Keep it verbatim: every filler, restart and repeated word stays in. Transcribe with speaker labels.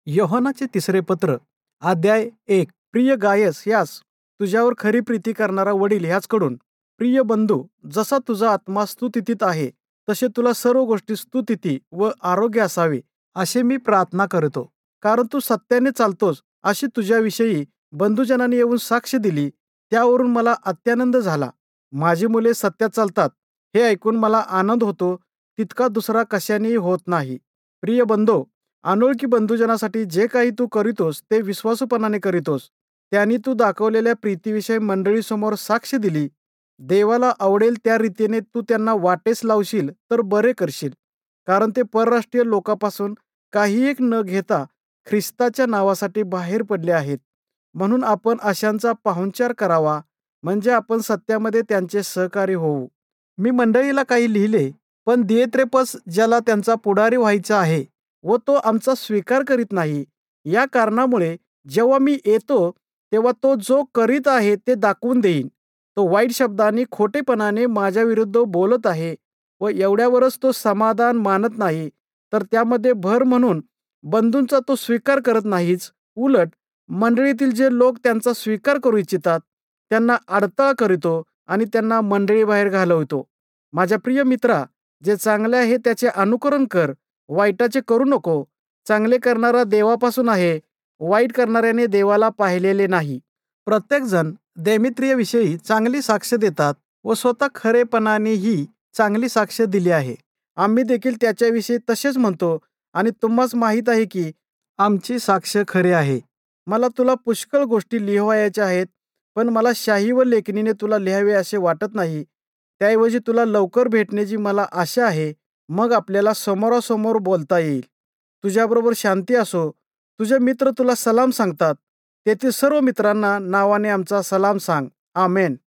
Speaker 1: योहानाचे तिसरे पत्र अध्याय एक. प्रिय गायस ह्यास तुझ्यावर खरी प्रीती करणारा वडील ह्याचकडून, प्रिय बंधू, जसा तुझा आत्मा स्तुतितीत आहे तसे तुला सर्व गोष्टी स्तुतिती व आरोग्य असावे असे मी प्रार्थना करतो. कारण तू सत्याने चालतोस अशी तुझ्याविषयी बंधुजनांनी येऊन साक्ष दिली, त्यावरून मला अत्यानंद झाला. माझी मुले सत्यात चालतात हे ऐकून मला आनंद होतो, तितका दुसरा कशानेही होत नाही. प्रिय बंधो, अनोळखी बंधुजनासाठी जे काही तू करीतोस ते विश्वासूपणाने करीतोस. त्यांनी तू दाखवलेल्या प्रीतीविषयी मंडळीसमोर साक्ष दिली. देवाला आवडेल त्या रीतीने तू त्यांना वाटेस लावशील तर बरे करशील. कारण ते परराष्ट्रीय लोकांपासून काही एक न घेता ख्रिस्ताच्या नावासाठी बाहेर पडले आहेत. म्हणून आपण अशांचा पाहुणचार करावा, म्हणजे आपण सत्यामध्ये त्यांचे सहकारी होऊ. मी मंडळीला काही लिहिले, पण दिएत्रेपस ज्याला त्यांचा पुढारी व्हायचा आहे व तो आमचा स्वीकार करीत नाही, या कारणामुळे जेव्हा मी येतो तेव्हा तो जो करीत आहे ते दाखवून देईन. तो वाईट शब्दांनी खोटेपणाने माझ्या विरुद्ध बोलत आहे व एवढ्यावरच तो समाधान मानत नाही, तर त्यामध्ये भर म्हणून बंधूंचा तो स्वीकार करत नाहीच. उलट मंडळीतील जे लोक त्यांचा स्वीकार करू इच्छितात त्यांना अडथळा करीतो आणि त्यांना मंडळीबाहेर घालवितो. माझ्या प्रिय मित्रा, जे चांगले आहे त्याचे अनुकरण कर, वाईटाचे करू नको. चांगले करणारा देवापासून आहे, वाईट करणाऱ्याने देवाला पाहिलेले नाही. प्रत्येकजण देमेत्रियाविषयी चांगली साक्ष देतात व स्वतः खरेपणानेही चांगली साक्ष दिली आहे. आम्ही देखील त्याच्याविषयी तसेच म्हणतो आणि तुम्हास माहीत आहे की आमची साक्ष खरे आहे. मला तुला पुष्कळ गोष्टी लिहावयाच्या आहेत, पण मला शाही व लेखणीने तुला लिहावे असे वाटत नाही. त्याऐवजी तुला लवकर भेटण्याची मला आशा आहे, मग आपल्याला समोरासमोर बोलता येईल. तुझ्याबरोबर शांती असो. तुझे मित्र तुला सलाम सांगतात. तेथील सर्व मित्रांना नावाने आमचा सलाम सांग. आमेन.